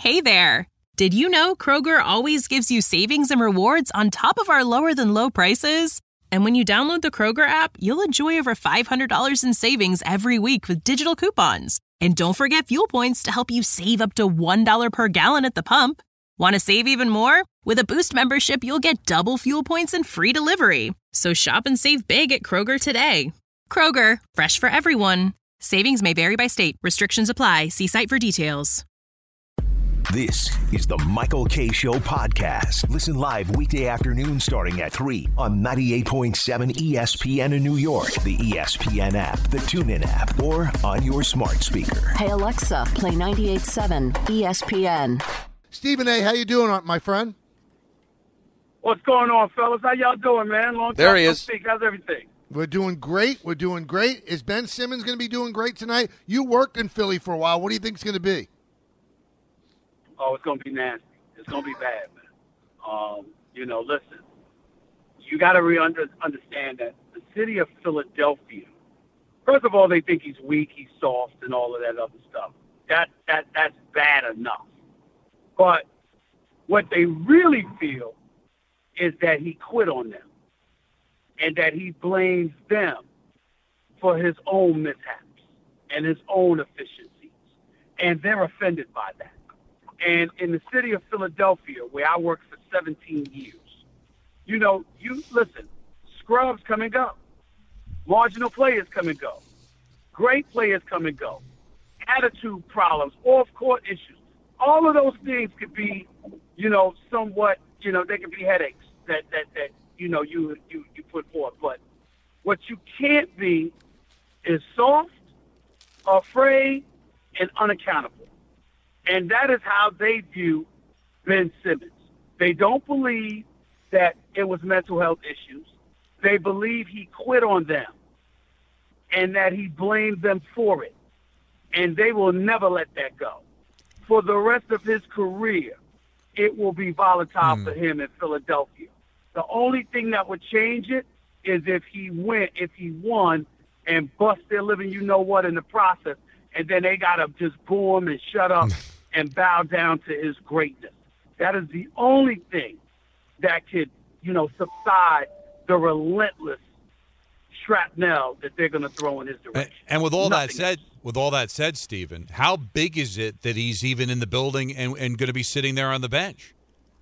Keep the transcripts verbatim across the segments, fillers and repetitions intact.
Hey there! Did you know Kroger always gives you savings and rewards on top of our lower-than-low prices? And when you download the Kroger app, you'll enjoy over five hundred dollars in savings every week with digital coupons. And don't forget fuel points to help you save up to one dollar per gallon at the pump. Want to save even more? With a Boost membership, you'll get double fuel points and free delivery. So shop and save big at Kroger today. Kroger, fresh for everyone. Savings may vary by state. Restrictions apply. See site for details. This is the Michael Kay Show podcast. Listen live weekday afternoon starting at three on ninety-eight point seven E S P N in New York, the E S P N app, the TuneIn app, or on your smart speaker. Hey, Alexa, play ninety-eight point seven E S P N. Stephen A., how you doing, my friend? What's going on, fellas? How y'all doing, man? Long time there he no is. speak. How's everything? We're doing great. We're doing great. Is Ben Simmons going to be doing great tonight? You worked in Philly for a while. What do you think it's going to be? Oh, it's going to be nasty. It's going to be bad, man. Um, you know, listen, you got to re- under- understand that the city of Philadelphia, first of all, they think he's weak, he's soft, and all of that other stuff. That that That's bad enough. But what they really feel is that he quit on them and that he blames them for his own mishaps and his own efficiencies. And they're offended by that. And in the city of Philadelphia, where I worked for seventeen years, you know, you listen, scrubs come and go. Marginal players come and go. Great players come and go. Attitude problems, off-court issues. All of those things could be, you know, somewhat, you know, they could be headaches that, that, that you know, you, you, you put forth. But what you can't be is soft, afraid, and unaccountable. And that is how they view Ben Simmons. They don't believe that it was mental health issues. They believe he quit on them and that he blamed them for it. And they will never let that go. For the rest of his career, it will be volatile mm. for him in Philadelphia. The only thing that would change it is if he went, if he won and bust their living you-know-what in the process, and then they got to just boo him and shut up and bow down to his greatness. That is the only thing that could, you know, subside the relentless shrapnel that they're going to throw in his direction. And, and with all Nothing that said, else. with all that said, Stephen, how big is it that he's even in the building and, and going to be sitting there on the bench?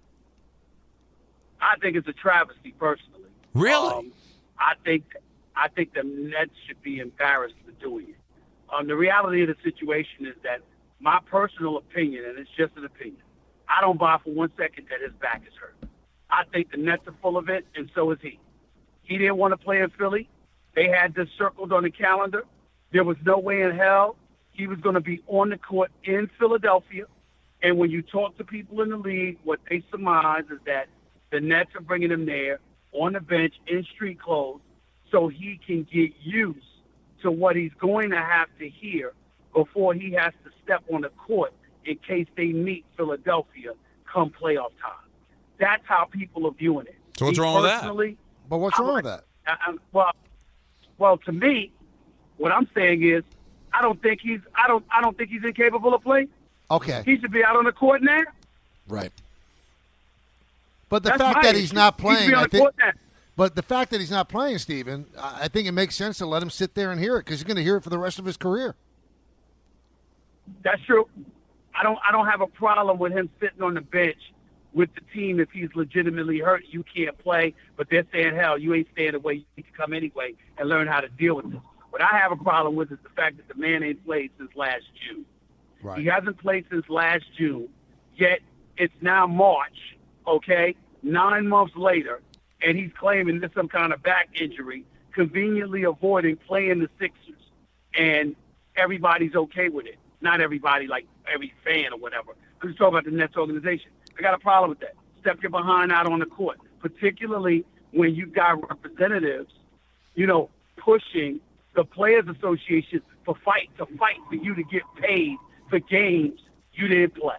I think it's a travesty, personally. Really? Um, I think I think the Nets should be embarrassed for doing it. Um, the reality of the situation is that my personal opinion, and it's just an opinion, I don't buy for one second that his back is hurt. I think the Nets are full of it, and so is he. He didn't want to play in Philly. They had this circled on the calendar. There was no way in hell he was going to be on the court in Philadelphia. And when you talk to people in the league, what they surmise is that the Nets are bringing him there on the bench in street clothes so he can get used to what he's going to have to hear before he has to step on the court in case they meet Philadelphia come playoff time. That's how people are viewing it. So what's Me wrong with that? But what's I, wrong with that? I, I, well, well, to me, what I'm saying is, I don't think he's, I don't, I don't think he's incapable of playing. Okay. He should be out on the court now. Right. But the That's fact my that he's issue. not He should playing, be on I the think. court now. But the fact that he's not playing, Stephen, I I think it makes sense to let him sit there and hear it because he's going to hear it for the rest of his career. That's true. I don't, I don't have a problem with him sitting on the bench with the team if he's legitimately hurt. You can't play, but they're saying, hell, you ain't staying away. You need to come anyway and learn how to deal with this. What I have a problem with is the fact that the man ain't played since last June. Right. He hasn't played since last June, yet it's now March, okay, nine months later, and he's claiming there's some kind of back injury, conveniently avoiding playing the Sixers, and everybody's okay with it. Not everybody, like every fan or whatever. I'm just talking about the Nets organization. I got a problem with that. Step your behind out on the court, particularly when you've got representatives, you know, pushing the Players Association for fight to fight for you to get paid for games you didn't play.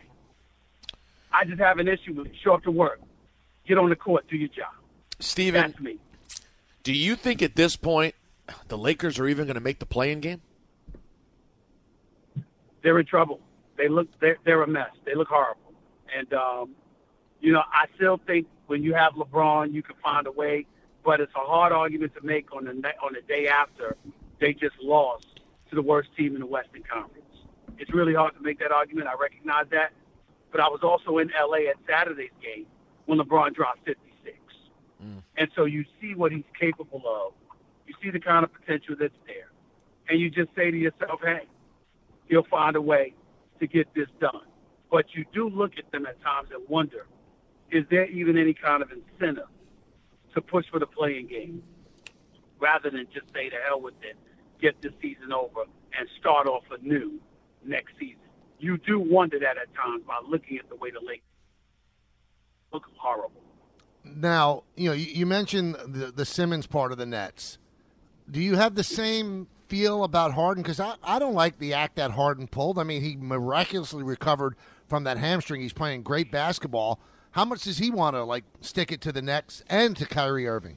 I just have an issue with it. Show up to work. Get on the court. Do your job. Steven, That's me. do you think at this point the Lakers are even going to make the play-in game? They're in trouble. They look they're, they're a mess. They look horrible. And um, you know, I still think when you have LeBron, you can find a way. But it's a hard argument to make on the on the day after they just lost to the worst team in the Western Conference. It's really hard to make that argument. I recognize that. But I was also in L A at Saturday's game when LeBron dropped fifty-six. Mm. And so you see what he's capable of. You see the kind of potential that's there. And you just say to yourself, hey, he'll find a way to get this done. But you do look at them at times and wonder, is there even any kind of incentive to push for the playing game rather than just say to hell with it, get this season over, and start off anew next season? You do wonder that at times by looking at the way the Lakers look horrible. Now, you know, you, you mentioned the, the Simmons part of the Nets. Do you have the same feel about Harden? Because I, I don't like the act that Harden pulled. I mean, he miraculously recovered from that hamstring. He's playing great basketball. How much does he want to, like, stick it to the Nets and to Kyrie Irving?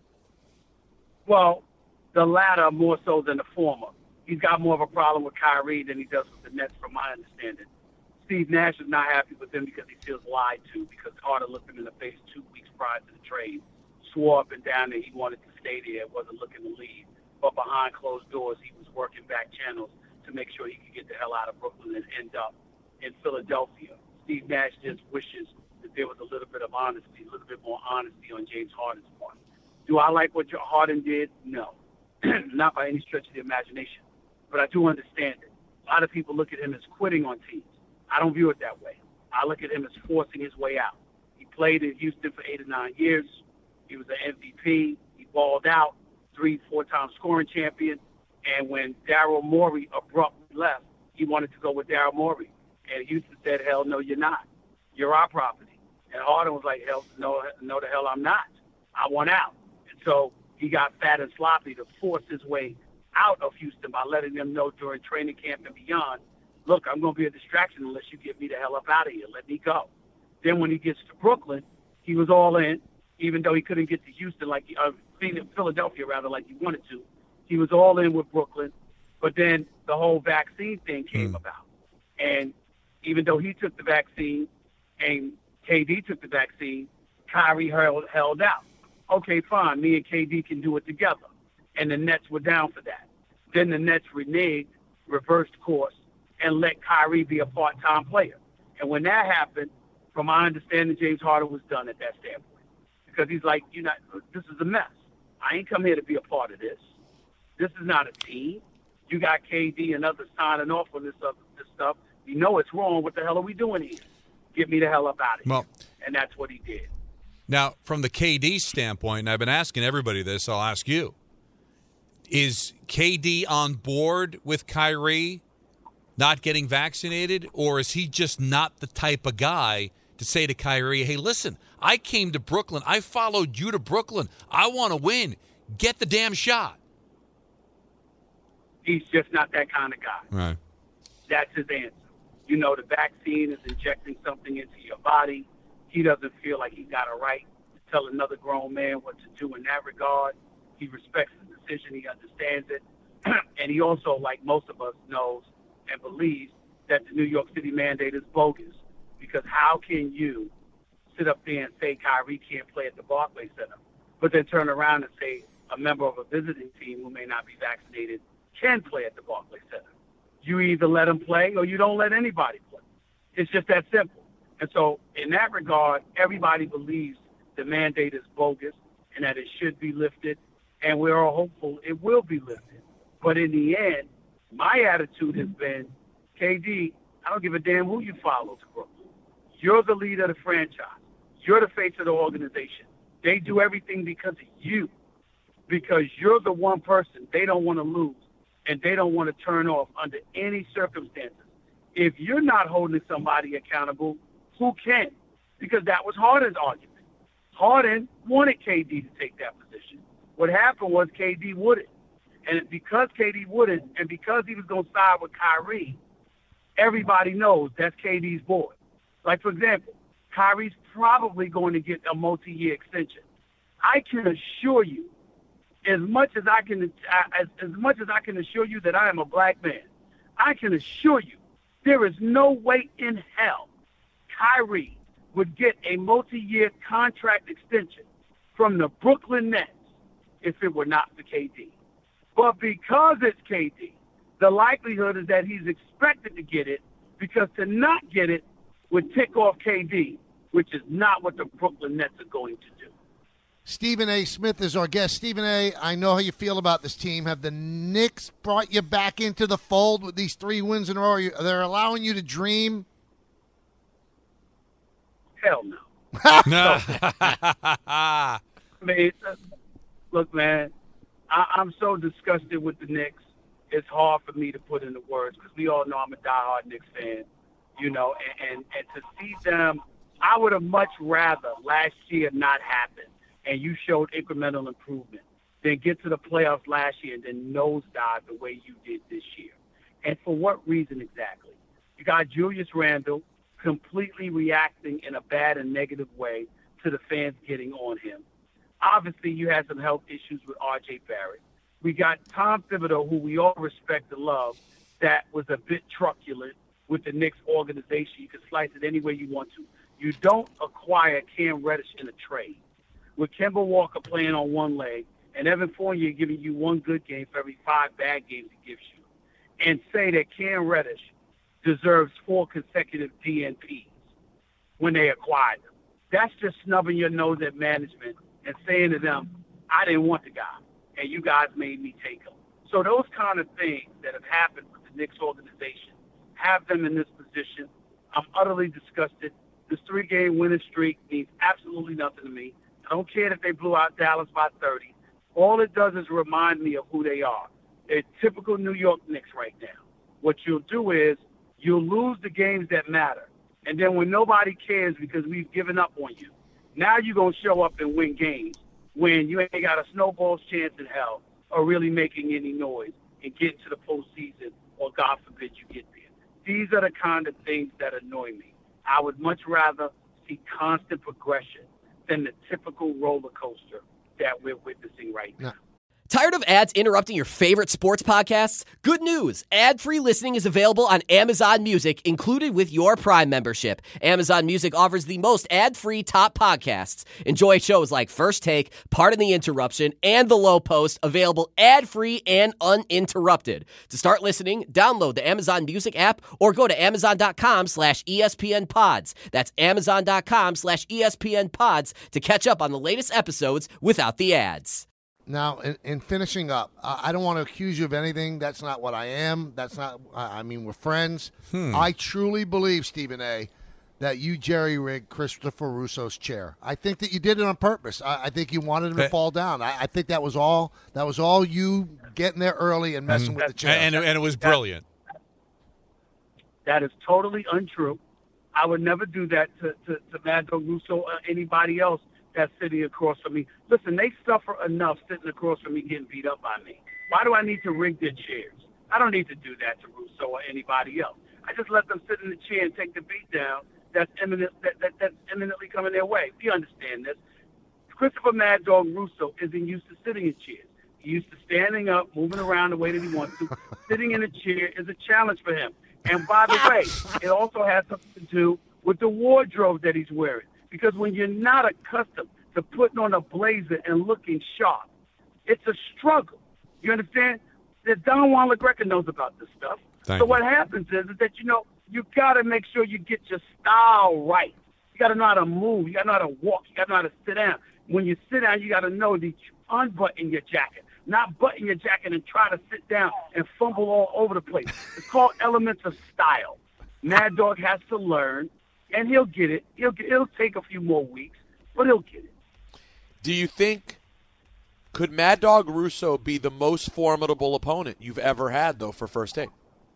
Well, the latter more so than the former. He's got more of a problem with Kyrie than he does with the Nets, from my understanding. Steve Nash is not happy with him because he feels lied to, because Harden looked him in the face two weeks prior to the trade, swore up and down that he wanted to stay there, wasn't looking to leave. But behind closed doors, he was working back channels to make sure he could get the hell out of Brooklyn and end up in Philadelphia. Steve Nash just wishes that there was a little bit of honesty, a little bit more honesty on James Harden's part. Do I like what Harden did? No. Not by any stretch of the imagination. But I do understand it. A lot of people look at him as quitting on teams. I don't view it that way. I look at him as forcing his way out. He played in Houston for eight or nine years. He was an M V P. He balled out, three, four-time scoring champion. And when Daryl Morey abruptly left, he wanted to go with Daryl Morey. And Houston said, hell no, you're not. You're our property. And Harden was like, hell no, no the hell I'm not. I want out. And so he got fat and sloppy to force his way out of Houston by letting them know during training camp and beyond, look, I'm going to be a distraction unless you get me the hell up out of here. Let me go. Then when he gets to Brooklyn, he was all in, even though he couldn't get to Houston like he, uh, Philadelphia rather like he wanted to. He was all in with Brooklyn, but then the whole vaccine thing came mm. about. And even though he took the vaccine and K D took the vaccine, Kyrie held, held out. Okay, fine, me and K D can do it together. And the Nets were down for that. Then the Nets reneged, reversed course, and let Kyrie be a part-time player. And when that happened, from my understanding, James Harden was done at that standpoint. Because he's like, you know, this is a mess. I ain't come here to be a part of this. This is not a team. You got K D and others signing off on this, uh, this stuff. You know it's wrong. What the hell are we doing here? Get me the hell up out of here. Well, and that's what he did. Now, from the K D standpoint, and I've been asking everybody this, I'll ask you. Is K D on board with Kyrie not getting vaccinated, or is he just not the type of guy to say to Kyrie, hey, listen, I came to Brooklyn. I followed you to Brooklyn. I want to win. Get the damn shot. He's just not that kind of guy. Right. That's his answer. You know, the vaccine is injecting something into your body. He doesn't feel like he's got a right to tell another grown man what to do in that regard. He respects the decision. He understands it. And he also, like most of us, knows and believes that the New York City mandate is bogus. Because how can you sit up there and say Kyrie can't play at the Barclays Center, but then turn around and say a member of a visiting team who may not be vaccinated can play at the Barclays Center? You either let him play or you don't let anybody play. It's just that simple. And so in that regard, everybody believes the mandate is bogus and that it should be lifted, and we're all hopeful it will be lifted. But in the end, my attitude has been, K D, I don't give a damn who you follow to Brooklyn. You're the leader of the franchise. You're the face of the organization. They do everything because of you, because you're the one person they don't want to lose and they don't want to turn off under any circumstances. If you're not holding somebody accountable, who can? Because that was Harden's argument. Harden wanted K D to take that position. What happened was K D wouldn't. And because K D wouldn't, and because he was going to side with Kyrie, everybody knows that's K D's boy. Like, for example, Kyrie's probably going to get a multi-year extension. I can assure you, as much as I can, as, as much as I can assure you that I am a black man, I can assure you There is no way in hell Kyrie would get a multi-year contract extension from the Brooklyn Nets if it were not for K D. But because it's K D, the likelihood is that he's expected to get it, because to not get it would tick off K D, which is not what the Brooklyn Nets are going to do. Stephen A. Smith is our guest. Stephen A., I know how you feel about this team. Have the Knicks brought you back into the fold with these three wins in a row? They're allowing you to dream? Hell no. No. I mean, look, man, I, I'm so disgusted with the Knicks. It's hard for me to put into words, because we all know I'm a diehard Knicks fan, you know, and, and, and to see them, I would have much rather last year not happen and you showed incremental improvement than get to the playoffs last year and then nosedive the way you did this year. And for what reason exactly? You got Julius Randle completely reacting in a bad and negative way to the fans getting on him. Obviously, you had some health issues with R J Barrett. We got Tom Thibodeau, who we all respect and love, that was a bit truculent with the Knicks organization. You can slice it any way you want to. You don't acquire Cam Reddish in a trade. With Kemba Walker playing on one leg and Evan Fournier giving you one good game for every five bad games he gives you, and say that Cam Reddish deserves four consecutive D N Ps when they acquired him. That's just snubbing your nose at management and saying to them, I didn't want the guy, and you guys made me take him. So those kind of things that have happened with the Knicks organization have them in this position. I'm utterly disgusted. This three-game winning streak means absolutely nothing to me. I don't care if they blew out Dallas by thirty. All it does is remind me of who they are. They're typical New York Knicks right now. What you'll do is you'll lose the games that matter. And then when nobody cares because we've given up on you, now you're going to show up and win games when you ain't got a snowball's chance in hell of really making any noise and getting to the postseason, or God forbid you get there. These are the kind of things that annoy me. I would much rather see constant progression than the typical roller coaster that we're witnessing right now. Tired of ads interrupting your favorite sports podcasts? Good news! Ad-free listening is available on Amazon Music, included with your Prime membership. Amazon Music offers the most ad-free top podcasts. Enjoy shows like First Take, Pardon the Interruption, and The Low Post, available ad-free and uninterrupted. To start listening, download the Amazon Music app or go to amazon.com slash ESPN pods. That's amazon.com slash ESPN pods to catch up on the latest episodes without the ads. Now, in, in finishing up, uh, I don't want to accuse you of anything. That's not what I am. That's not, I, I mean, we're friends. Hmm. I truly believe, Stephen A., that you jerry-rigged Christopher Russo's chair. I think that you did it on purpose. I, I think you wanted him to fall down. I, I think that was all That was all you getting there early and messing mm. with the chair. And, and it was brilliant. That is totally untrue. I would never do that to, to, to Mad Dog Russo or anybody else that's sitting across from me. Listen, they suffer enough sitting across from me getting beat up by me. Why do I need to rig their chairs? I don't need to do that to Russo or anybody else. I just let them sit in the chair and take the beat down that's, eminent, that, that, that's eminently coming their way. We understand this. Christopher Mad Dog Russo isn't used to sitting in chairs. He's used to standing up, moving around the way that he wants to. Sitting in a chair is a challenge for him. And by the way, it also has something to do with the wardrobe that he's wearing. Because when you're not accustomed to putting on a blazer and looking sharp, it's a struggle. You understand? That Don Juan LaGreca knows about this stuff. Thank so you. What happens is, is that, you know, you got to make sure you get your style right. You got to know how to move. You got to know how to walk. You got to know how to sit down. When you sit down, you got to know that you unbutton your jacket, not button your jacket and try to sit down and fumble all over the place. It's called elements of style. Mad Dog has to learn. And he'll get it. He'll get, it'll take a few more weeks, but he'll get it. Do you think, could Mad Dog Russo be the most formidable opponent you've ever had, though, for First Take?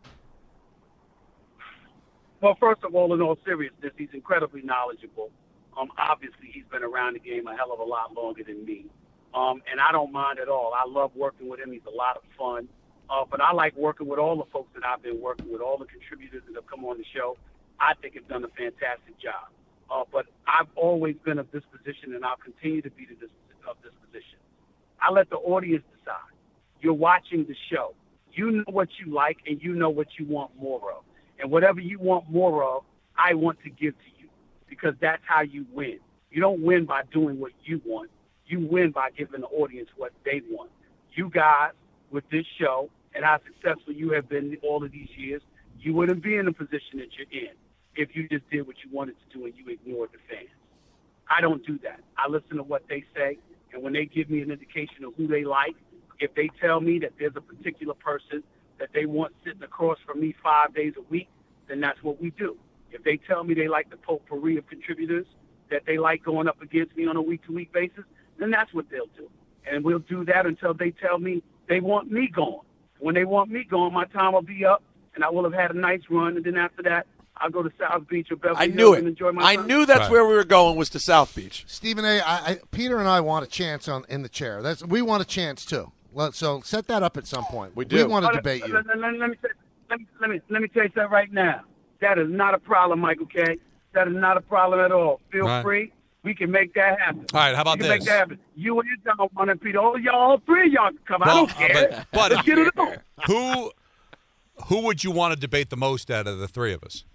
Well, first of all, in all seriousness, he's incredibly knowledgeable. Um, obviously, he's been around the game a hell of a lot longer than me. Um, and I don't mind at all. I love working with him. He's a lot of fun. Uh, but I like working with all the folks that I've been working with, all the contributors that have come on the show. I think have done a fantastic job. Uh, but I've always been of this position, and I'll continue to be to this, of this position. I let the audience decide. You're watching the show. You know what you like, and you know what you want more of. And whatever you want more of, I want to give to you, because that's how you win. You don't win by doing what you want. You win by giving the audience what they want. You guys, with this show and how successful you have been all of these years, you wouldn't be in the position that you're in if you just did what you wanted to do and you ignored the fans. I don't do that. I listen to what they say, and when they give me an indication of who they like, if they tell me that there's a particular person that they want sitting across from me five days a week, then that's what we do. If they tell me they like the potpourri of contributors that they like going up against me on a week-to-week basis, then that's what they'll do. And we'll do that until they tell me they want me gone. When they want me gone, my time will be up, and I will have had a nice run, and then after that, I'll go to South Beach or Beverly I Hills knew it. and enjoy my I time. knew that's Right. where we were going, was to South Beach. Stephen A., I, I, Peter and I want a chance on in the chair. That's we want a chance too. Well, so set that up at some point. We do. We want to Let- debate you. Let, let, let, me say, let, me, let, me, let me tell you something right now. That is not a problem, Michael K. That is not a problem at all. Feel Right. free. We can make that happen. All right, how about we can this? make that happen. You and Don want to Peter. All y'all, all three of y'all can come. I Well, don't care. but- but- Let's get it on. Who who would you want to debate the most out of the three of us?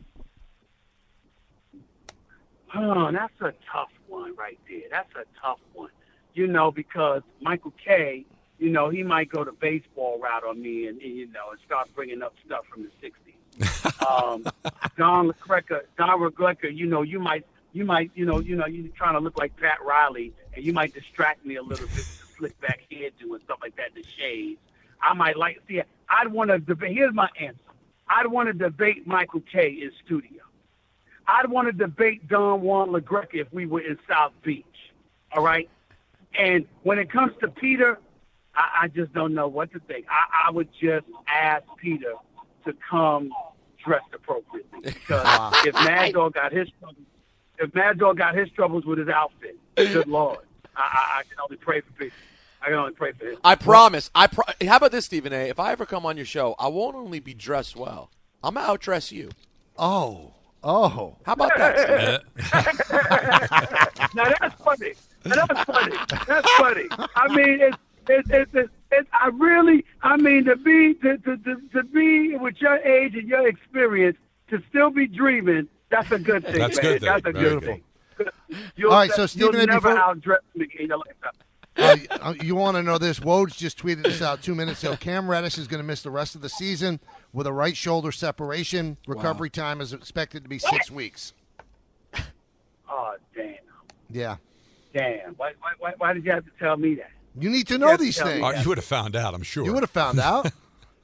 Oh, that's a tough one right there. That's a tough one. You know, because Michael K., you know, he might go the baseball route on me and, and you know, and start bringing up stuff from the sixties. um, Don LaGreca, Don LaGreca, you know, you might, you might, you know, you know, you're trying to look like Pat Riley, and you might distract me a little bit with the slick back hairdo and stuff like that, the shades. I might like, see, I'd want to debate, here's my answer. I'd want to debate Michael K. in studio. I'd want to debate Don Juan LaGreca if we were in South Beach, all right? And when it comes to Peter, I, I just don't know what to think. I, I would just ask Peter to come dressed appropriately, because if Mad Dog got his troubles, if Mad Dog got his troubles with his outfit, good Lord, I, I, I can only pray for Peter. I can only pray for him. I promise. I pro- How about this, Stephen A.? If I ever come on your show, I won't only be dressed well. I'm going to outdress you. Oh, oh. How about that, Stephen? Now that's funny. Now, that's funny. That's funny. I mean, it's it's it's, it's, it's I really, I mean, to be to, to to to be with your age and your experience, to still be dreaming, that's a good thing. That's man. good thing. That's a Very good good. thing. You'll, All right, so Stephen A., you'll never before- outdress me in your lifetime. Uh, you want to know this? Woj just tweeted this out two minutes ago. Cam Reddish is going to miss the rest of the season with a right shoulder separation. Recovery time is expected to be six weeks. Oh damn, Yeah. damn. Why why why, why did you have to tell me that? You need to know Yes, these tell me things. Oh, you would have found out, I'm sure. You would have found out.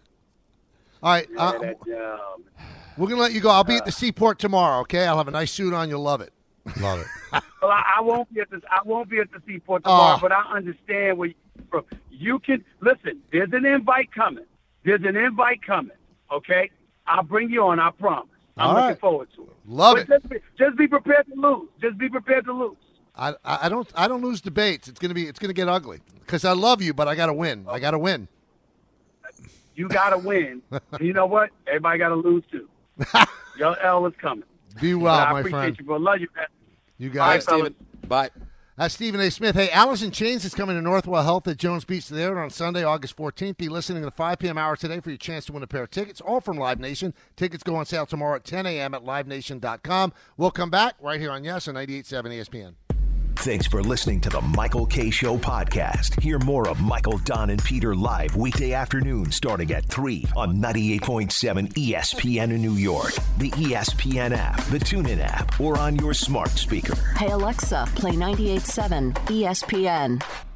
All right. Yeah, Uh, that, um, we're going to let you go. I'll be at the Seaport tomorrow, okay? I'll have a nice suit on. You'll love it. Love it. Well, I, I won't be at the I won't be at the Seaport tomorrow, Oh. but I understand where you're from. You can listen. There's an invite coming. There's an invite coming. Okay, I'll bring you on. I promise. I'm All looking right. forward to it. Love But it. Just be, just be prepared to lose. Just be prepared to lose. I, I I don't I don't lose debates. It's gonna be it's gonna get ugly because I love you, but I gotta win. I gotta win. You gotta win. And you know what? Everybody gotta lose too. Your L is coming. Be But well, I my appreciate friend. you, bro. Love you, man. You All got right, it. fellas. Stephen, bye. That's Stephen A. Smith. Hey, Allison Chains is coming to Northwell Health at Jones Beach Theater on Sunday, August fourteenth. Be listening to the five p.m. hour today for your chance to win a pair of tickets, all from Live Nation. Tickets go on sale tomorrow at ten a.m. at live nation dot com. We'll come back right here on Yes on ninety-eight point seven E S P N. Thanks for listening to the Michael K. Show podcast. Hear more of Michael, Don, and Peter live weekday afternoon starting at three on ninety-eight point seven E S P N in New York, the E S P N app, the TuneIn app, or on your smart speaker. Hey Alexa, play ninety-eight point seven E S P N.